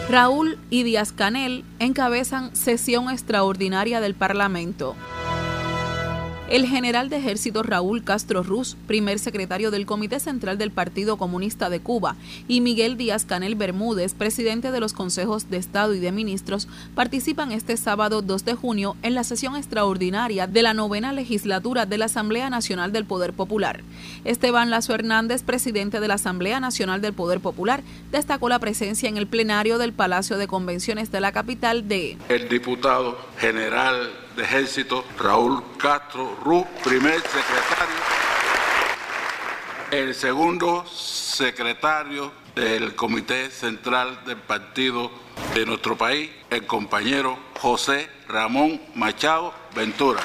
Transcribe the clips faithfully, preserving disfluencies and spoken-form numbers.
Raúl y Díaz-Canel encabezan sesión extraordinaria del Parlamento. El general de ejército Raúl Castro Ruz, primer secretario del Comité Central del Partido Comunista de Cuba, y Miguel Díaz-Canel Bermúdez, presidente de los Consejos de Estado y de Ministros, participan este sábado dos de junio en la sesión extraordinaria de la novena legislatura de la Asamblea Nacional del Poder Popular. Esteban Lazo Hernández, presidente de la Asamblea Nacional del Poder Popular, destacó la presencia en el plenario del Palacio de Convenciones de la capital de el diputado general de Ejército Raúl Castro Ruz, primer secretario, el segundo secretario del Comité Central del Partido de nuestro país, el compañero José Ramón Machado Ventura.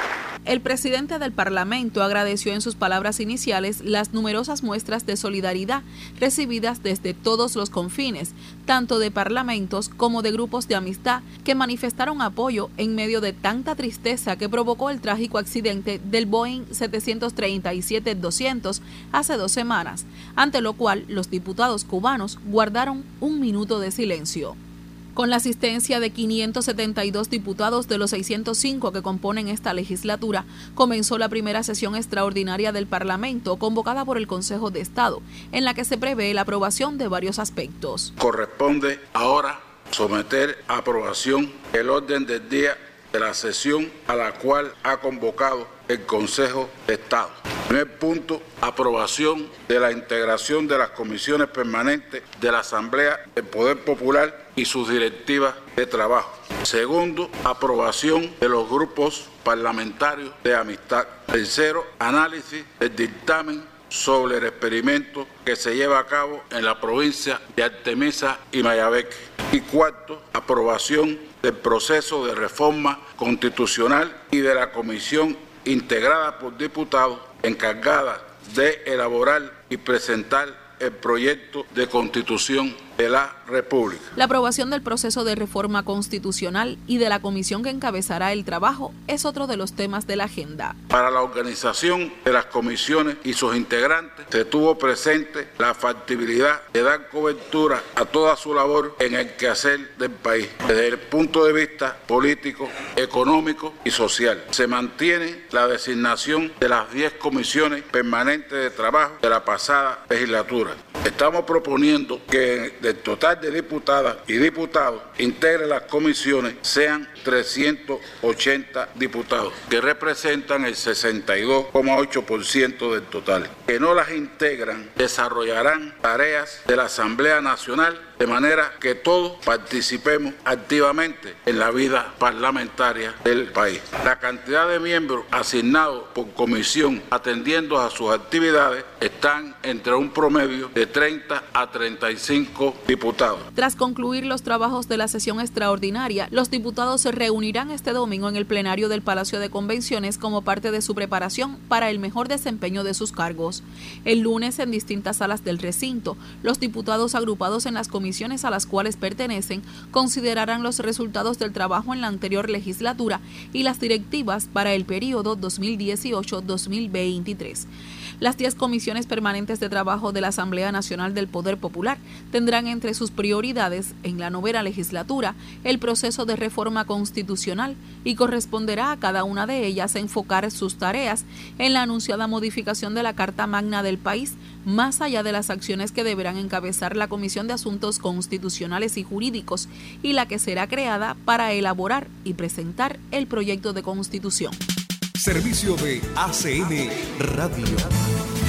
El presidente del Parlamento agradeció en sus palabras iniciales las numerosas muestras de solidaridad recibidas desde todos los confines, tanto de parlamentos como de grupos de amistad, que manifestaron apoyo en medio de tanta tristeza que provocó el trágico accidente del Boeing setecientos treinta y siete doscientos hace dos semanas, ante lo cual los diputados cubanos guardaron un minuto de silencio. Con la asistencia de quinientos setenta y dos diputados de los seiscientos cinco que componen esta legislatura, comenzó la primera sesión extraordinaria del Parlamento convocada por el Consejo de Estado, en la que se prevé la aprobación de varios aspectos. Corresponde ahora someter a aprobación el orden del día de la sesión a la cual ha convocado el Consejo de Estado. Primer punto, aprobación de la integración de las comisiones permanentes de la Asamblea del Poder Popular y sus directivas de trabajo. Segundo, aprobación de los grupos parlamentarios de amistad. Tercero, análisis del dictamen sobre el experimento que se lleva a cabo en la provincia de Artemisa y Mayabeque. Y cuarto, aprobación del proceso de reforma constitucional y de la comisión integrada por diputados encargada de elaborar y presentar el proyecto de Constitución de la República. La aprobación del proceso de reforma constitucional y de la comisión que encabezará el trabajo es otro de los temas de la agenda. Para la organización de las comisiones y sus integrantes se tuvo presente la factibilidad de dar cobertura a toda su labor en el quehacer del país, desde el punto de vista político, económico y social. Se mantiene la designación de las diez comisiones permanentes de trabajo de la pasada legislatura. Estamos proponiendo que del total de diputadas y diputados integren las comisiones sean trescientos ochenta diputados, que representan el sesenta y dos coma ocho por ciento del total. Que no las integran desarrollarán tareas de la Asamblea Nacional de manera que todos participemos activamente en la vida parlamentaria del país. La cantidad de miembros asignados por comisión atendiendo a sus actividades están entre un promedio de treinta a treinta y cinco diputados. Tras concluir los trabajos de la sesión extraordinaria, los diputados se reunirán este domingo en el plenario del Palacio de Convenciones como parte de su preparación para el mejor desempeño de sus cargos. El lunes, en distintas salas del recinto, los diputados agrupados en las comisiones a las cuales pertenecen considerarán los resultados del trabajo en la anterior legislatura y las directivas para el periodo dos mil dieciocho a dos mil veintitrés. Las diez comisiones permanentes de trabajo de la Asamblea Nacional del Poder Popular tendrán entre sus prioridades en la novena legislatura el proceso de reforma constitucional y corresponderá a cada una de ellas enfocar sus tareas en la anunciada modificación de la Carta Magna del país, más allá de las acciones que deberán encabezar la Comisión de Asuntos Constitucionales y Jurídicos y la que será creada para elaborar y presentar el proyecto de Constitución. Servicio de A C N Radio.